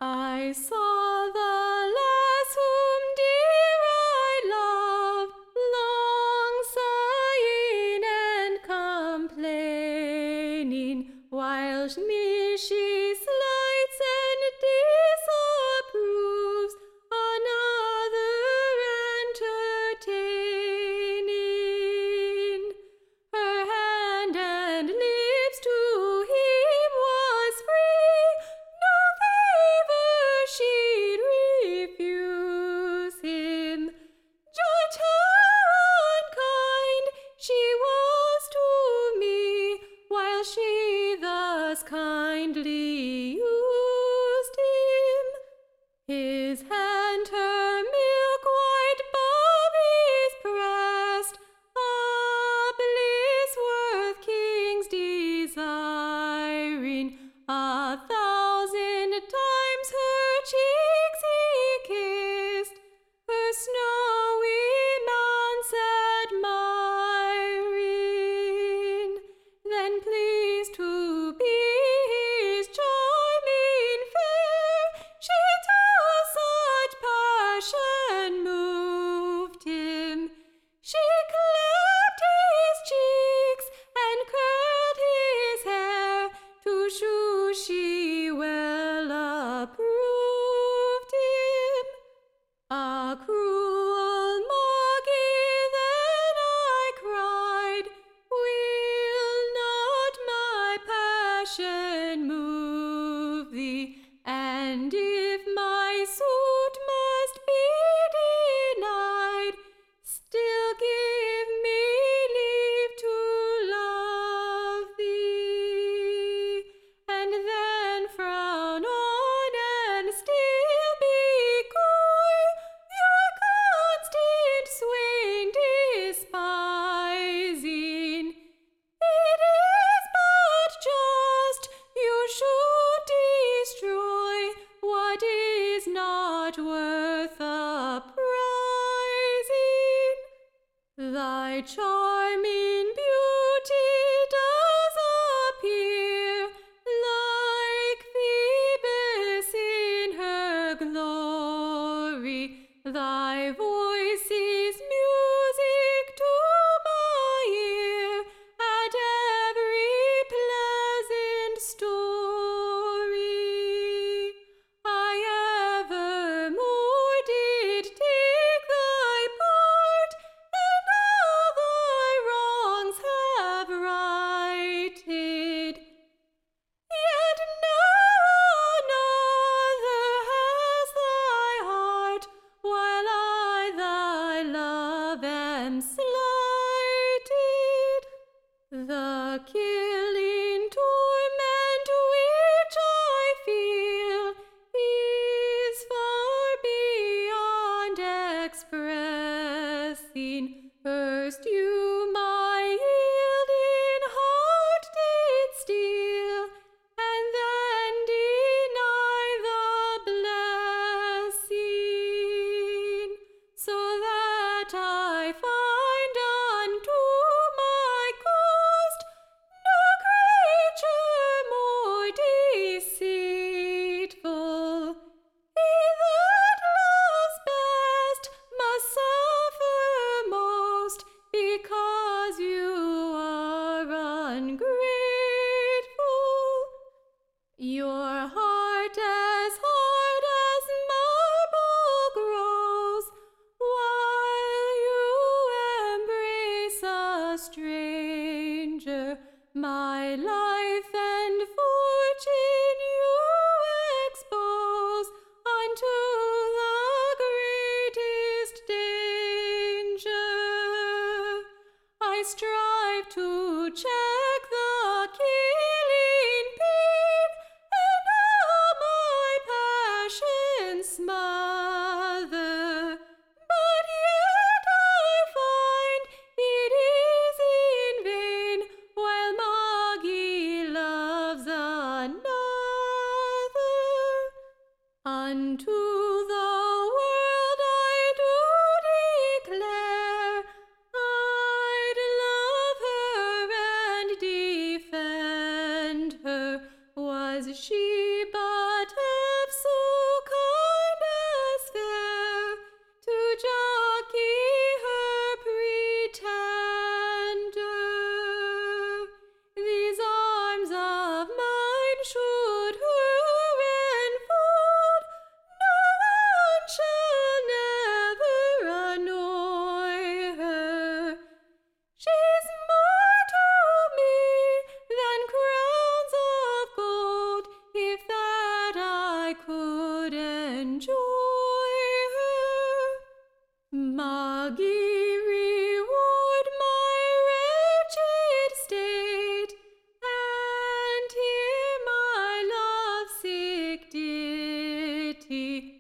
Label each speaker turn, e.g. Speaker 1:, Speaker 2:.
Speaker 1: I saw the lass whom dear I love, long sighing and complaining, while me she slights and disapproves, another entertaining. Her hand and lips to him was free, no favor she'd refuse him. Judge how unkind she was to me, while she thus kindly used him. His hand her milk-white bobbies pressed, a bliss worth kings desiring. 1,000 times her cheeks he kissed, her snowy mounts admiring. Then pleased to be his charming fair, she to such passion moved him. She clapped his cheeks and curled his hair, to shew she well approved him. A cruel Moggy then I cried, will not my passion move thee? And if my suit must be denied, still give me leave to love thee. And then frown on and still be coy, your constant swain despising. It is but just you should destroy what is not worth a prizing. Thy charming beauty does appear like Phoebus in her glory. Thy voice is music to my ear at every pleasant story. I evermore did take thy part, and all thy wrongs have righted. Yet now another has thy heart, while I thy love am slighted. The killing torment which I feel is far beyond expressing. First you my yielding heart did steal, and then deny the blessing, so that I find unto my cost no creature more deceitful. He that loves best must suffer most, because you are ungrateful. Your heart as hard as marble grows, while you embrace a stranger. My life and fortune you expose unto the greatest danger. I strive to check the killing pain, and all my passions smother, but yet I find it is in vain, while Moggy loves another. Unto the world I do declare, I'd love her and defend her. Was she but of so Magi, reward my wretched state, and hear my love-sick ditty.